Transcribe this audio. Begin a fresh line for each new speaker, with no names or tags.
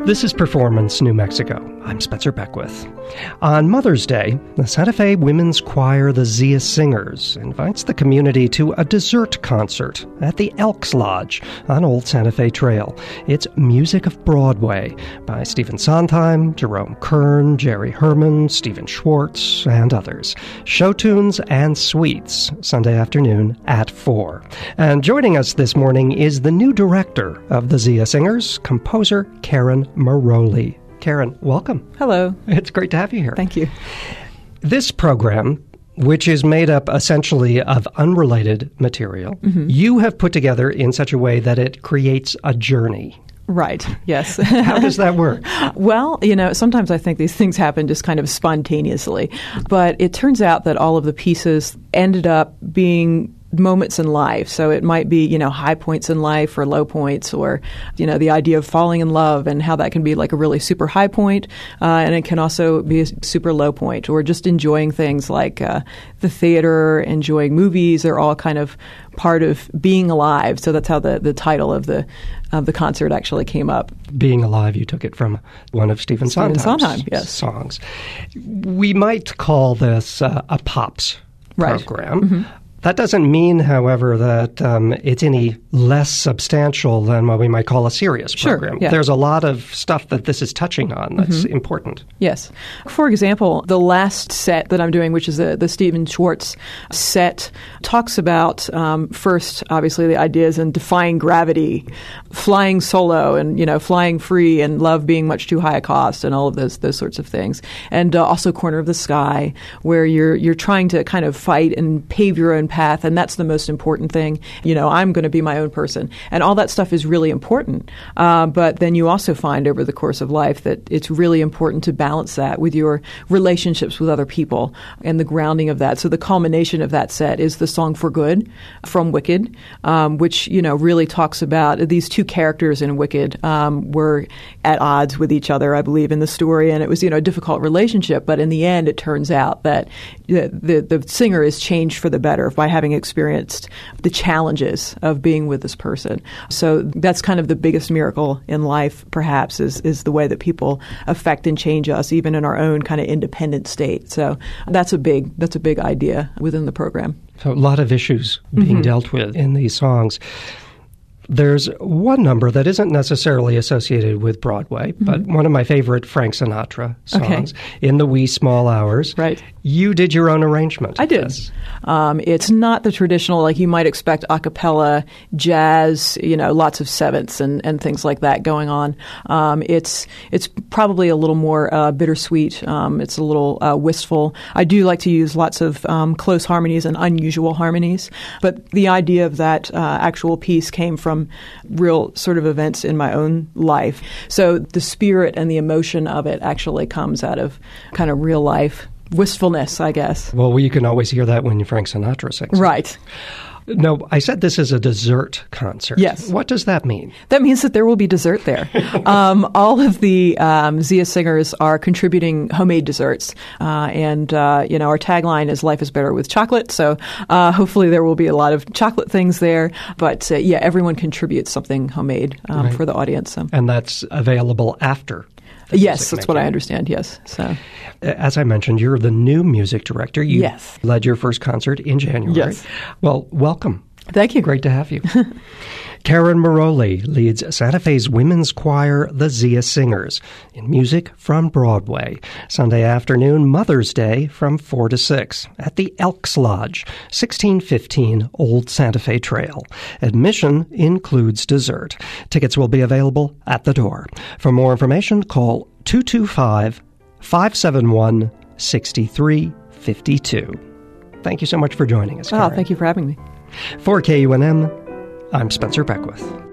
This is Performance New Mexico. I'm Spencer Beckwith. On Mother's Day, the Santa Fe Women's Choir, the Zia Singers, invites the community to a dessert concert at the Elks Lodge on Old Santa Fe Trail. It's Music of Broadway by Stephen Sondheim, Jerome Kern, Jerry Herman, Stephen Schwartz, and others. Show tunes and sweets, Sunday afternoon at 4. And joining us this morning is the new director of the Zia Singers, composer Karen Maroli. Karen, welcome.
Hello.
It's great to have you here.
Thank you.
This program, which is made up essentially of unrelated material, you have put together in such a way that it creates a journey.
Right, yes.
How does that work?
Well, sometimes I think these things happen just kind of spontaneously. But it turns out that all of the pieces ended up being moments in life. So it might be, high points in life or low points, or, the idea of falling in love and how that can be like a really super high point. And it can also be a super low point, or just enjoying things like the theater, enjoying movies. They're all kind of part of being alive. So that's how the title of the concert actually came up. Being Alive, you took it from one of Stephen Sondheim's
songs. We might call this a POPs program.
Mm-hmm.
That doesn't mean, however, that it's any less substantial than what we might call a serious program.
Yeah.
There's a lot of stuff that this is touching on that's important.
Yes. For example, the last set that I'm doing, which is the Stephen Schwartz set, talks about, first, obviously, the ideas in defying gravity, flying solo, and, flying free, and love being much too high a cost, and all of those sorts of things. And also Corner of the Sky, where you're trying to kind of fight and pave your own path, and that's the most important thing. I'm going to be my own person, and all that stuff is really important. But then you also find over the course of life that it's really important to balance that with your relationships with other people and the grounding of that. So the culmination of that set is the song "For Good" from Wicked, which really talks about these two characters in Wicked were at odds with each other, I believe, in the story, and it was a difficult relationship. But in the end, it turns out that the singer is changed for the better by having experienced the challenges of being with this person. So that's kind of the biggest miracle in life, perhaps, is the way that people affect and change us, even in our own kind of independent state. So that's a big idea within the program.
So a lot of issues being dealt with in these songs. There's one number that isn't necessarily associated with Broadway, but one of my favorite Frank Sinatra songs, In the Wee Small Hours.
Right.
You did your own arrangement.
I did. It's not the traditional, like you might expect, a cappella, jazz, lots of sevenths and things like that going on. It's probably a little more bittersweet. It's a little wistful. I do like to use lots of close harmonies and unusual harmonies, but the idea of that actual piece came from real sort of events in my own life. So the spirit and the emotion of it actually comes out of kind of real life wistfulness, I guess.
Well, you can always hear that when Frank Sinatra sings.
Right.
No, I said this is a dessert concert.
Yes.
What does that mean?
That means that there will be dessert there. All of the Zia Singers are contributing homemade desserts. And our tagline is "Life is better with chocolate." So hopefully there will be a lot of chocolate things there. But everyone contributes something homemade for the audience. So.
And that's available after?
Yes, that's what I understand, yes. So,
as I mentioned, you're the new music director. You led your first concert in January.
Yes.
Well, welcome.
Thank you.
Great to have you. Karen Maroli leads Santa Fe's women's choir, the Zia Singers, in Music from Broadway. Sunday afternoon, Mother's Day, from 4 to 6 at the Elks Lodge, 1615 Old Santa Fe Trail. Admission includes dessert. Tickets will be available at the door. For more information, call 225-571-6352. Thank you so much for joining us, Karen.
Oh, thank you for having me.
For KUNM, I'm Spencer Beckwith.